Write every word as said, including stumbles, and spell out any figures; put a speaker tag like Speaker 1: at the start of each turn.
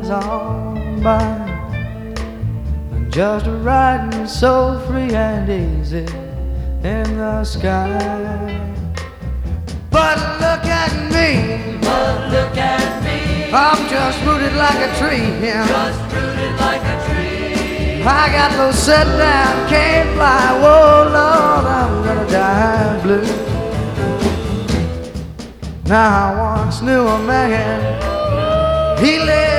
Speaker 1: passes on by, and just riding so free and easy in the sky. But look at me,
Speaker 2: But look at me,
Speaker 1: I'm just rooted like a tree. Yeah.
Speaker 2: just rooted like a tree.
Speaker 1: I got no set down, can't fly. Whoa, Lord, I'm gonna die blue. Now I once knew a man, he lived